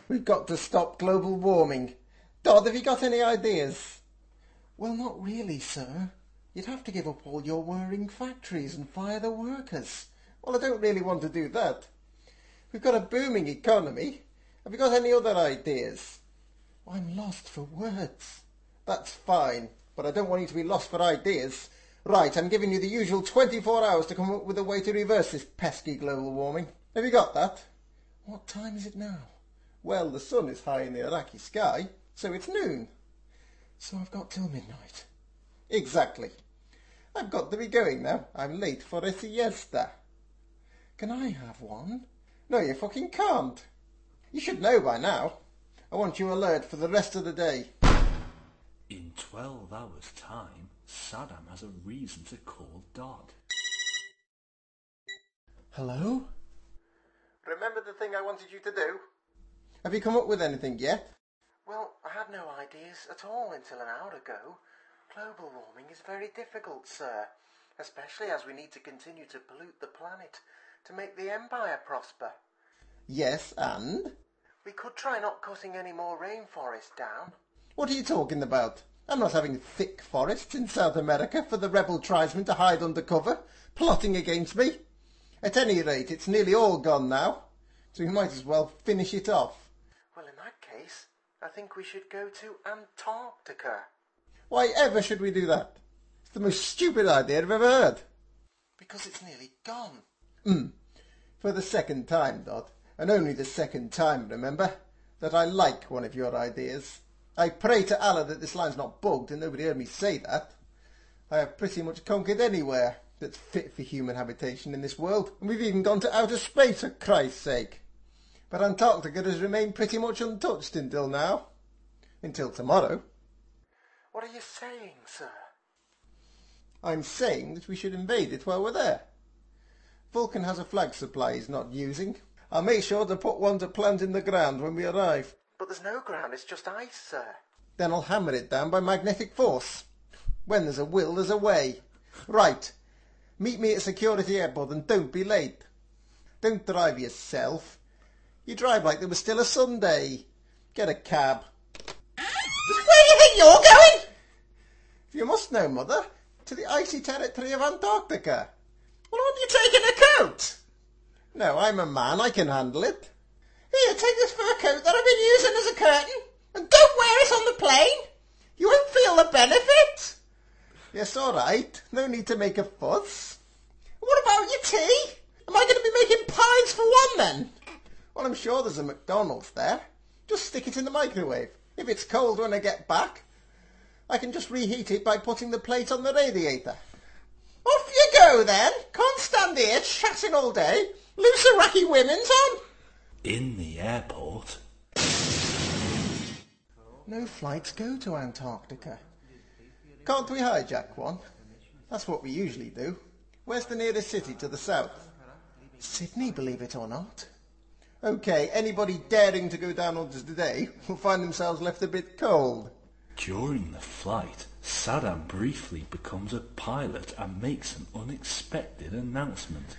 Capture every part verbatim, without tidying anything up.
We've got to stop global warming. Dodd, have you got any ideas? Well, not really, sir. You'd have to give up all your whirring factories and fire the workers. Well, I don't really want to do that. We've got a booming economy. Have you got any other ideas? I'm lost for words. That's fine, but I don't want you to be lost for ideas. Right, I'm giving you the usual twenty-four hours to come up with a way to reverse this pesky global warming. Have you got that? What time is it now? Well, the sun is high in the Iraqi sky, so it's noon. So I've got till midnight. Exactly. I've got to be going now. I'm late for a siesta. Can I have one? No, you fucking can't. You should know by now. I want you alert for the rest of the day. In twelve hours' time, Saddam has a reason to call Dodd. Hello? Remember the thing I wanted you to do? Have you come up with anything yet? Well, I had no ideas at all until an hour ago. Global warming is very difficult, sir, especially as we need to continue to pollute the planet to make the Empire prosper. Yes, and? We could try not cutting any more rainforest down. What are you talking about? I'm not having thick forests in South America for the rebel tribesmen to hide under cover, plotting against me. At any rate, it's nearly all gone now, so we might as well finish it off. Well, in that case, I think we should go to Antarctica. Why ever should we do that? It's the most stupid idea I've ever heard. Because it's nearly gone. Hmm. For the second time, Dodd, and only the second time, remember, that I like one of your ideas. I pray to Allah that this line's not bugged and nobody heard me say that. I have pretty much conquered anywhere that's fit for human habitation in this world, and we've even gone to outer space, for Christ's sake. But Antarctica has remained pretty much untouched until now. Until tomorrow. What are you saying, sir? I'm saying that we should invade it while we're there. Vulcan has a flag supply he's not using. I'll make sure to put one to plant in the ground when we arrive. But there's no ground, it's just ice, sir. Then I'll hammer it down by magnetic force. When there's a will, there's a way. Right. Meet me at Security Airport and don't be late. Don't drive yourself. You drive like there was still a Sunday. Get a cab. Where do you think you're going? You must know, Mother. To the icy territory of Antarctica. Well, aren't you taking a coat? No, I'm a man. I can handle it. Here, take this fur coat that I've been using as a curtain, and don't wear it on the plane. You won't feel the benefit. Yes, all right. No need to make a fuss. What about your tea? Am I going to be making pies for one then? Well, I'm sure there's a McDonald's there. Just stick it in the microwave. If it's cold when I get back, I can just reheat it by putting the plate on the radiator. Off you go then. Can't stand here chatting all day. Loose Iraqi women's on. In the airport. No flights go to Antarctica. Can't we hijack one? That's what we usually do. Where's the nearest city to the south? Sydney, believe it or not. OK, anybody daring to go down under today will find themselves left a bit cold. During the flight, Saddam briefly becomes a pilot and makes an unexpected announcement.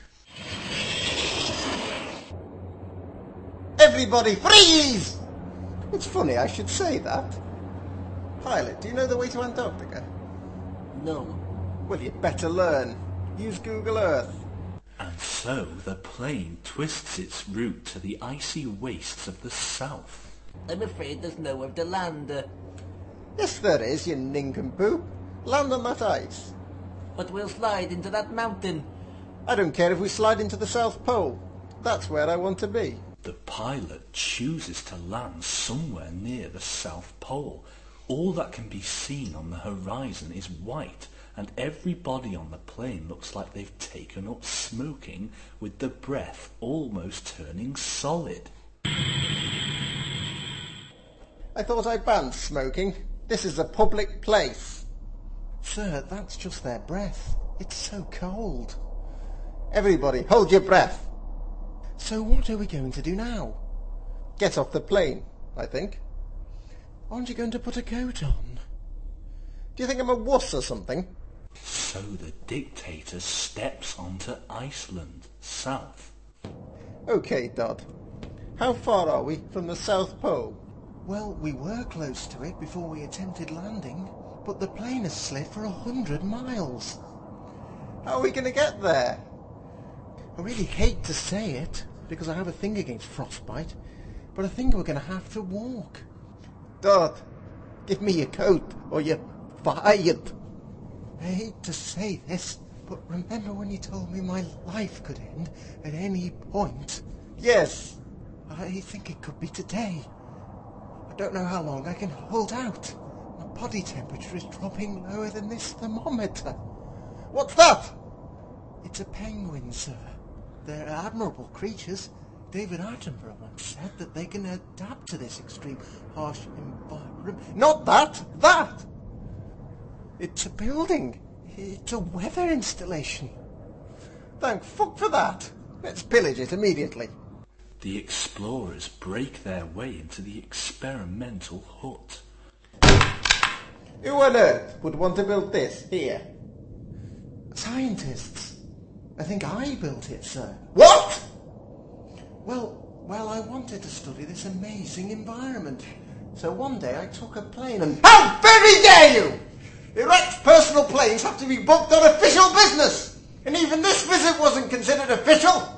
Everybody freeze! It's funny I should say that. Pilot, do you know the way to Antarctica? No. Well, you'd better learn. Use Google Earth. And so the plane twists its route to the icy wastes of the south. I'm afraid there's nowhere to land. Uh, Yes, there is, you nincompoop. Land on that ice. but we'll slide into that mountain. I don't care if we slide into the South Pole. That's where I want to be. The pilot chooses to land somewhere near the South Pole. All that can be seen on the horizon is white, and everybody on the plane looks like they've taken up smoking, with the breath almost turning solid. I thought I banned smoking. This is a public place. Sir, that's just their breath. It's so cold. Everybody, hold your breath. So what are we going to do now? Get off the plane, I think. Aren't you going to put a coat on? Do you think I'm a wuss or something? So the dictator steps onto Iceland, south. OK, Dodd. How far are we from the South Pole? Well, we were close to it before we attempted landing, but the plane has slid for a hundred miles. How are we going to get there? I really hate to say it, because I have a thing against frostbite, but I think we're going to have to walk. Dad, give me your coat, or you're fired. I hate to say this, but remember when you told me my life could end at any point? Yes. I think it could be today. I don't know how long I can hold out. My body temperature is dropping lower than this thermometer. What's that? It's a penguin, sir. They're admirable creatures. David Attenborough once said that they can adapt to this extreme, harsh environment. Not that! That! It's a building. It's a weather installation. Thank fuck for that. Let's pillage it immediately. The explorers break their way into the experimental hut. Who on earth would want to build this here? Scientists. I think I built it, sir. What? Well, well, I wanted to study this amazing environment. So one day I took a plane and... How very dare you! Erect personal planes have to be booked on official business! And even this visit wasn't considered official!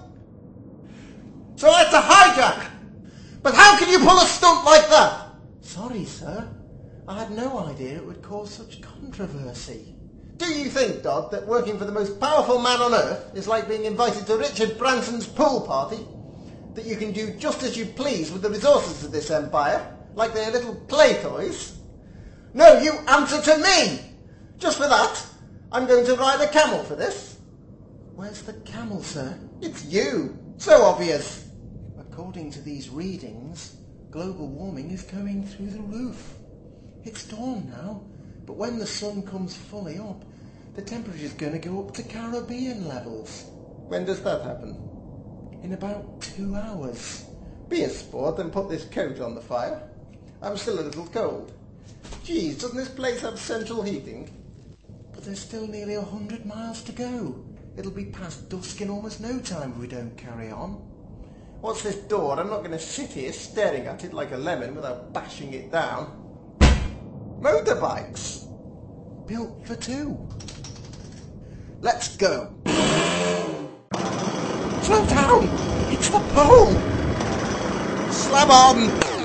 So I had to hijack! But how can you pull a stunt like that? Sorry, sir. I had no idea it would cause such controversy. Do you think, Dodd, that working for the most powerful man on earth is like being invited to Richard Branson's pool party? That you can do just as you please with the resources of this empire, like they're little play toys? No, you answer to me! Just for that, I'm going to ride a camel for this. Where's the camel, sir? It's you! So obvious! According to these readings, global warming is going through the roof. It's dawn now, but when the sun comes fully up, the temperature's going to go up to Caribbean levels. When does that happen? In about two hours. Be a sport and put this coat on the fire. I'm still a little cold. Geez, doesn't this place have central heating? But there's still nearly a hundred miles to go. It'll be past dusk in almost no time if we don't carry on. What's this door? I'm not going to sit here staring at it like a lemon without bashing it down. Motorbikes! Built for two. Let's go. Slow down! It's the pole! Slam on!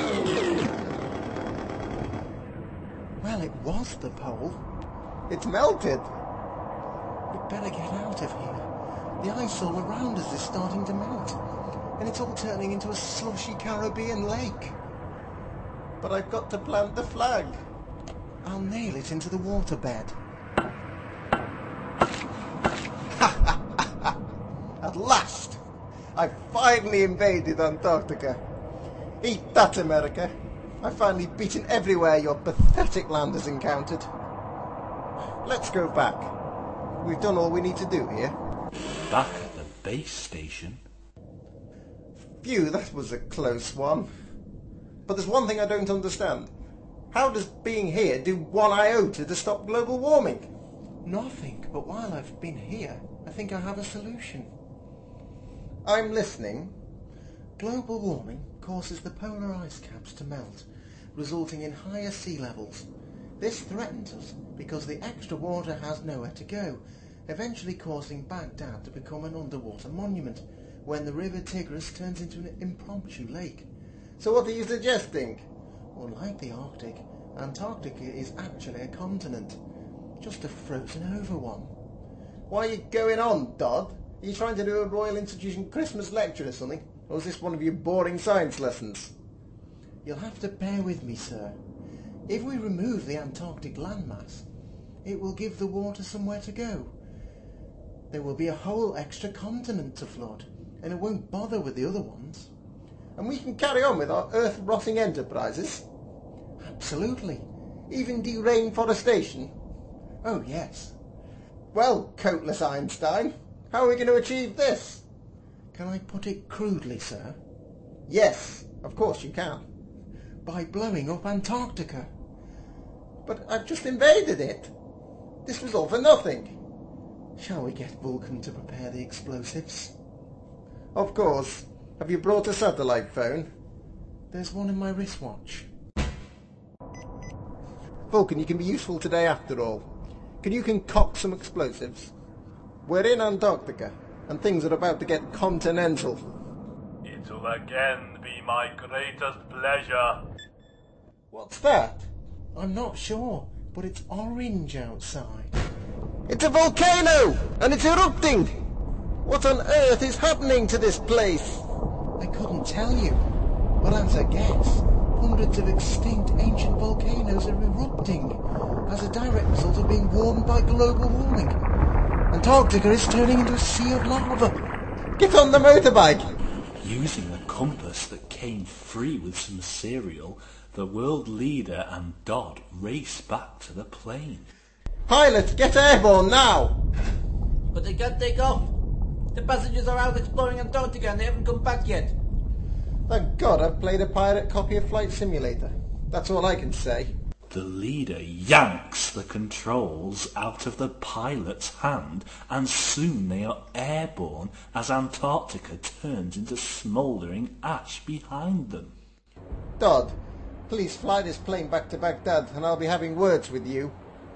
Well, it was the pole. It's melted. We'd better get out of here. The ice all around us is starting to melt. And it's all turning into a slushy Caribbean lake. But I've got to plant the flag. I'll nail it into the waterbed. At last! I've finally invaded Antarctica. Eat that, America. I've finally beaten everywhere your pathetic land has encountered. Let's go back. We've done all we need to do here. Back at the base station. Phew, that was a close one. But there's one thing I don't understand. How does being here do one iota to stop global warming? Nothing, but while I've been here, I think I have a solution. I'm listening. Global warming causes the polar ice caps to melt, resulting in higher sea levels. This threatens us because the extra water has nowhere to go, eventually causing Baghdad to become an underwater monument when the river Tigris turns into an impromptu lake. So what are you suggesting? Unlike the Arctic, Antarctica is actually a continent, just a frozen over one. Why are you going on, Dodd? Are you trying to do a Royal Institution Christmas lecture or something? Or is this one of your boring science lessons? You'll have to bear with me, sir. If we remove the Antarctic landmass, it will give the water somewhere to go. There will be a whole extra continent to flood, and it won't bother with the other ones. And we can carry on with our earth-rotting enterprises? Absolutely. Even de-rainforestation? Oh, yes. Well, coatless Einstein, how are we going to achieve this? Can I put it crudely, sir? Yes, of course you can. By blowing up Antarctica. But I've just invaded it. This was all for nothing. Shall we get Vulcan to prepare the explosives? Of course. Have you brought a satellite phone? There's one in my wristwatch. Vulcan, you can be useful today after all. Can you concoct some explosives? We're in Antarctica, and things are about to get continental. It will again be my greatest pleasure. What's that? I'm not sure, but it's orange outside. It's a volcano, and it's erupting! What on earth is happening to this place? I couldn't tell you, but as a guess, hundreds of extinct ancient volcanoes are erupting as a direct result of being warmed by global warming. Antarctica is turning into a sea of lava. Get on the motorbike! Using a compass that came free with some cereal, the world leader and Dodd race back to the plane. Pilot, get airborne now! But they can't take off. The passengers are out exploring Antarctica and they haven't come back yet. Thank God I've played a pirate copy of Flight Simulator. That's all I can say. The leader yanks the controls out of the pilot's hand, and soon they are airborne as Antarctica turns into smouldering ash behind them. Dodd, please fly this plane back to Baghdad and I'll be having words with you.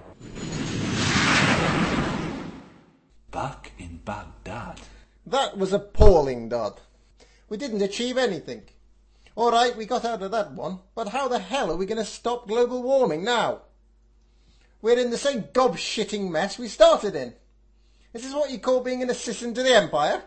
Back in Baghdad. That was appalling, Dodd. We didn't achieve anything. All right, we got out of that one, but how the hell are we going to stop global warming now? We're in the same gob-shitting mess we started in. Is this what you call being an assistant to the Empire?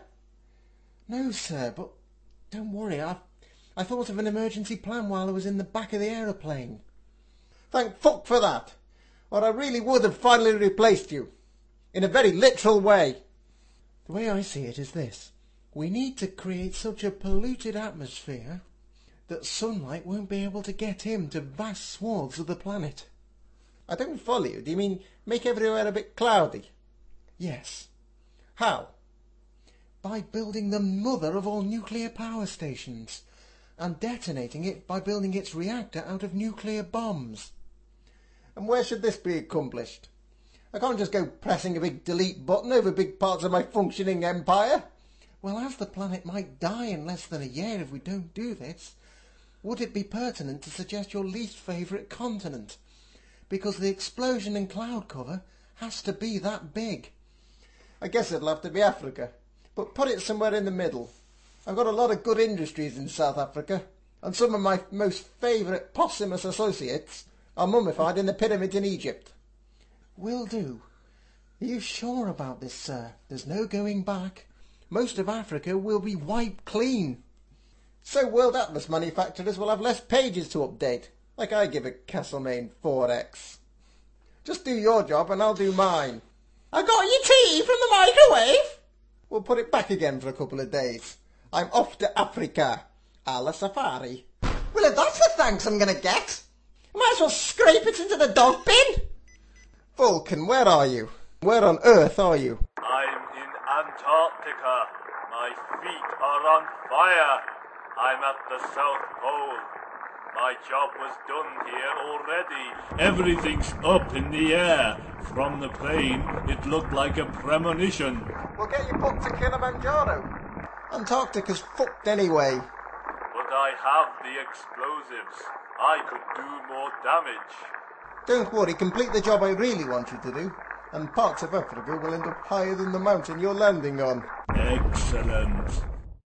No, sir, but don't worry, I, I thought of an emergency plan while I was in the back of the aeroplane. Thank fuck for that, or I really would have finally replaced you. In a very literal way. The way I see it is this. We need to create such a polluted atmosphere that sunlight won't be able to get into vast swaths of the planet. I don't follow you. Do you mean make everywhere a bit cloudy? Yes. How? By building the mother of all nuclear power stations and detonating it by building its reactor out of nuclear bombs. And where should this be accomplished? I can't just go pressing a big delete button over big parts of my functioning empire. Well, as the planet might die in less than a year if we don't do this, would it be pertinent to suggest your least favourite continent? Because the explosion in cloud cover has to be that big. I guess it'll have to be Africa, but put it somewhere in the middle. I've got a lot of good industries in South Africa, and some of my most favourite posthumous associates are mummified in the pyramids in Egypt. Will do. Are you sure about this, sir? There's no going back. Most of Africa will be wiped clean. So World Atlas manufacturers will have less pages to update, like I give a Castlemaine four X. Just do your job and I'll do mine. I got your tea from the microwave. We'll put it back again for a couple of days. I'm off to Africa, a la safari. Well, if that's the thanks I'm going to get, might as well scrape it into the dog bin. Vulcan, where are you? Where on earth are you? I'm in Antarctica. My feet are on fire. I'm at the South Pole. My job was done here already. Everything's up in the air. From the plane, it looked like a premonition. We'll get you booked to Kilimanjaro. Antarctica's fucked anyway. But I have the explosives. I could do more damage. Don't worry, complete the job I really want you to do, and parts of Africa will end up higher than the mountain you're landing on. Excellent.